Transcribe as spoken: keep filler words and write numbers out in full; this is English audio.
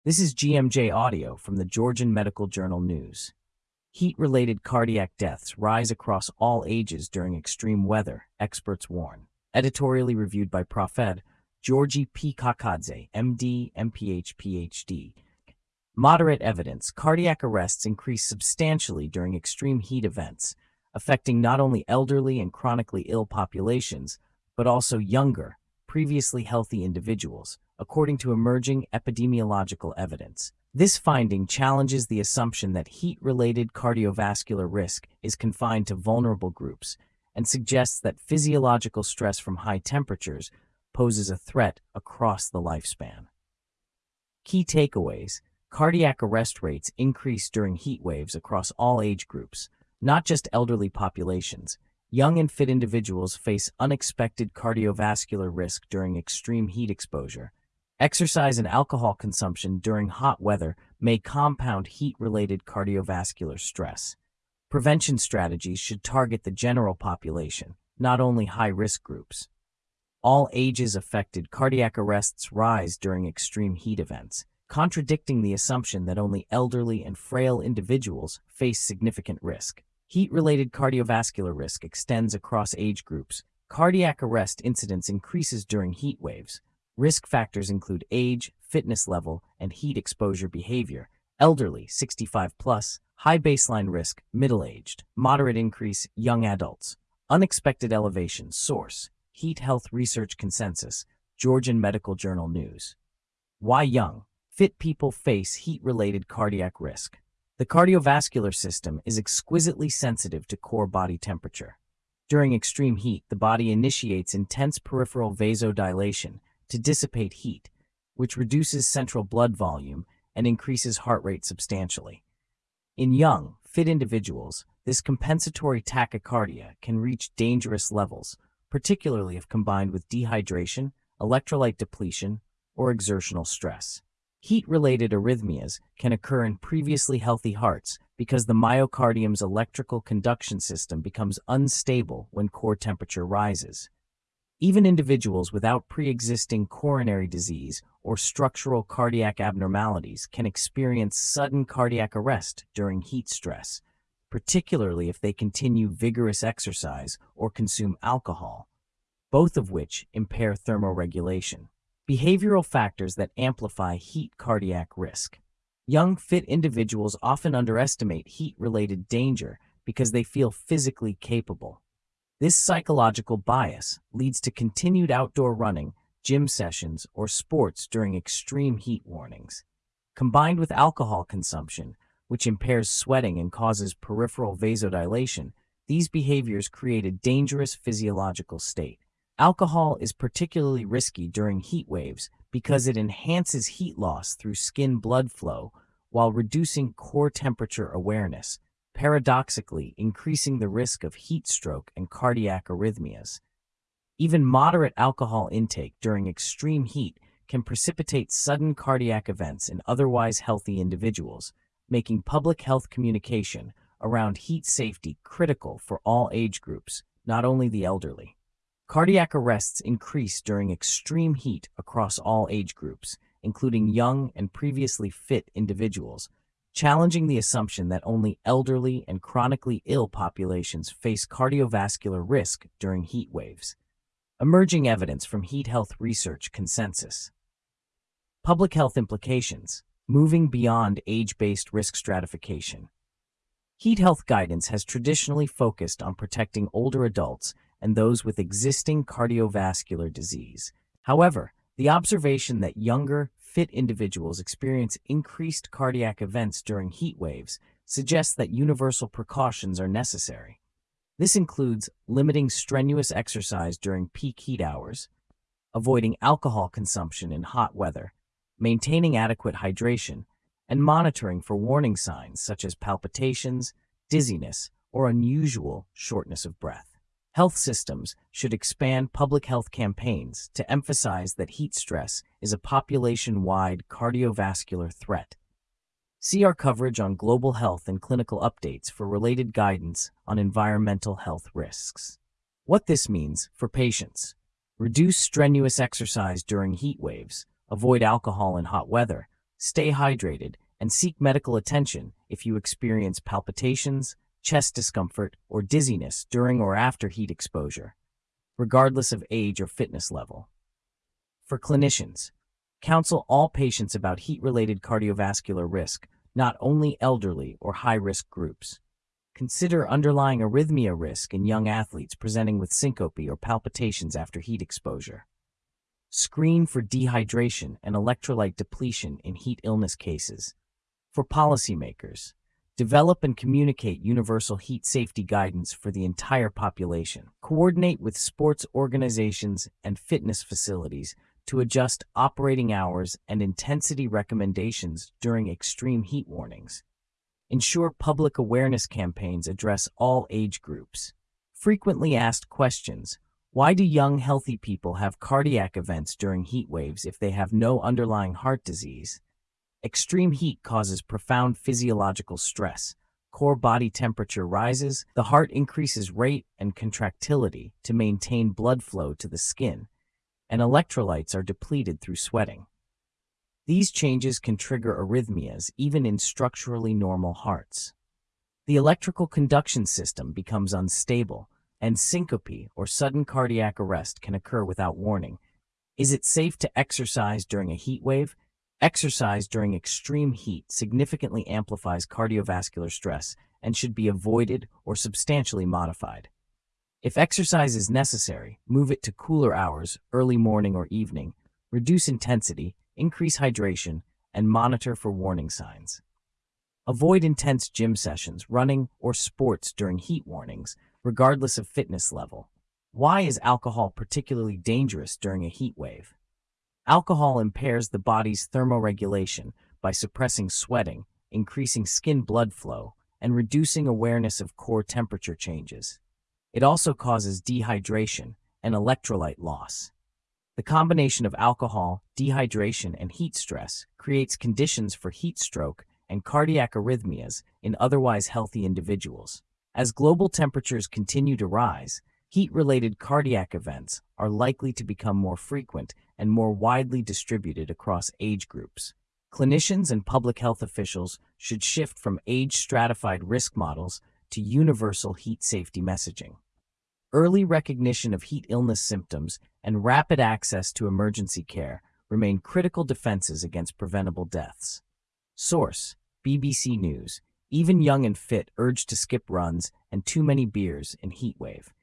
This is G M J Audio from the Georgian Medical Journal News. Heat-related cardiac deaths rise across all ages during extreme weather, experts warn. Editorially reviewed by Professor Georgi P. Kakadze, M D, M P H, P H D. Moderate evidence: cardiac arrests increase substantially during extreme heat events, affecting not only elderly and chronically ill populations, but also younger, previously healthy individuals, according to emerging epidemiological evidence. This finding challenges the assumption that heat-related cardiovascular risk is confined to vulnerable groups and suggests that physiological stress from high temperatures poses a threat across the lifespan. Key takeaways: cardiac arrest rates increase during heat waves across all age groups, not just elderly populations. Young and fit individuals face unexpected cardiovascular risk during extreme heat exposure. Exercise and alcohol consumption during hot weather may compound heat-related cardiovascular stress. Prevention strategies should target the general population, not only high-risk groups. All ages affected: cardiac arrests rise during extreme heat events, contradicting the assumption that only elderly and frail individuals face significant risk. Heat-related cardiovascular risk extends across age groups. Cardiac arrest incidence increases during heat waves. Risk factors include age, fitness level, and heat exposure behavior. Elderly, sixty-five plus, high baseline risk, middle-aged, moderate increase, young adults. Unexpected elevation. Source: Heat Health Research Consensus, Georgian Medical Journal News. Why young, fit people face heat-related cardiac risk? The cardiovascular system is exquisitely sensitive to core body temperature. During extreme heat, the body initiates intense peripheral vasodilation to dissipate heat, which reduces central blood volume and increases heart rate substantially. In young, fit individuals, this compensatory tachycardia can reach dangerous levels, particularly if combined with dehydration, electrolyte depletion, or exertional stress. Heat-related arrhythmias can occur in previously healthy hearts because the myocardium's electrical conduction system becomes unstable when core temperature rises. Even individuals without pre-existing coronary disease or structural cardiac abnormalities can experience sudden cardiac arrest during heat stress, particularly if they continue vigorous exercise or consume alcohol, both of which impair thermoregulation. Behavioral factors that amplify heat cardiac risk. Young, fit individuals often underestimate heat-related danger because they feel physically capable. This psychological bias leads to continued outdoor running, gym sessions, or sports during extreme heat warnings. Combined with alcohol consumption, which impairs sweating and causes peripheral vasodilation, these behaviors create a dangerous physiological state. Alcohol is particularly risky during heat waves because it enhances heat loss through skin blood flow while reducing core temperature awareness, paradoxically increasing the risk of heat stroke and cardiac arrhythmias. Even moderate alcohol intake during extreme heat can precipitate sudden cardiac events in otherwise healthy individuals, making public health communication around heat safety critical for all age groups, not only the elderly. Cardiac arrests increase during extreme heat across all age groups, including young and previously fit individuals, challenging the assumption that only elderly and chronically ill populations face cardiovascular risk during heat waves. Emerging evidence from Heat Health Research Consensus. Public health implications: moving beyond age-based risk stratification. Heat health guidance has traditionally focused on protecting older adults and those with existing cardiovascular disease. However, the observation that younger, fit individuals experience increased cardiac events during heat waves suggests that universal precautions are necessary. This includes limiting strenuous exercise during peak heat hours, avoiding alcohol consumption in hot weather, maintaining adequate hydration, and monitoring for warning signs such as palpitations, dizziness, or unusual shortness of breath. Health systems should expand public health campaigns to emphasize that heat stress is a population-wide cardiovascular threat. See our coverage on global health and clinical updates for related guidance on environmental health risks. What this means for patients: reduce strenuous exercise during heat waves, avoid alcohol in hot weather, Stay hydrated and seek medical attention if you experience palpitations, chest discomfort, or dizziness during or after heat exposure, regardless of age or fitness level. For clinicians, counsel all patients about heat-related cardiovascular risk, not only elderly or high-risk groups. Consider underlying arrhythmia risk in young athletes presenting with syncope or palpitations after heat exposure. Screen for dehydration and electrolyte depletion in heat illness cases. For policymakers, develop and communicate universal heat safety guidance for the entire population. Coordinate with sports organizations and fitness facilities to adjust operating hours and intensity recommendations during extreme heat warnings. Ensure public awareness campaigns address all age groups. Frequently asked questions. Why do young, healthy people have cardiac events during heat waves if they have no underlying heart disease? Extreme heat causes profound physiological stress. Core body temperature rises, the heart increases rate and contractility to maintain blood flow to the skin, and electrolytes are depleted through sweating. These changes can trigger arrhythmias even in structurally normal hearts. The electrical conduction system becomes unstable, and syncope or sudden cardiac arrest can occur without warning. Is it safe to exercise during a heat wave? Exercise during extreme heat significantly amplifies cardiovascular stress and should be avoided or substantially modified. If exercise is necessary, move it to cooler hours, early morning or evening, reduce intensity, increase hydration, and monitor for warning signs. Avoid intense gym sessions, running, or sports during heat warnings, regardless of fitness level. Why is alcohol particularly dangerous during a heat wave? Alcohol impairs the body's thermoregulation by suppressing sweating, increasing skin blood flow, and reducing awareness of core temperature changes. It also causes dehydration and electrolyte loss. The combination of alcohol, dehydration, and heat stress creates conditions for heat stroke and cardiac arrhythmias in otherwise healthy individuals. As global temperatures continue to rise, heat-related cardiac events are likely to become more frequent and more widely distributed across age groups. Clinicians and public health officials should shift from age-stratified risk models to universal heat safety messaging. Early recognition of heat illness symptoms and rapid access to emergency care remain critical defenses against preventable deaths. Source: B B C News. Even young and fit urged to skip runs and too many beers in heat wave.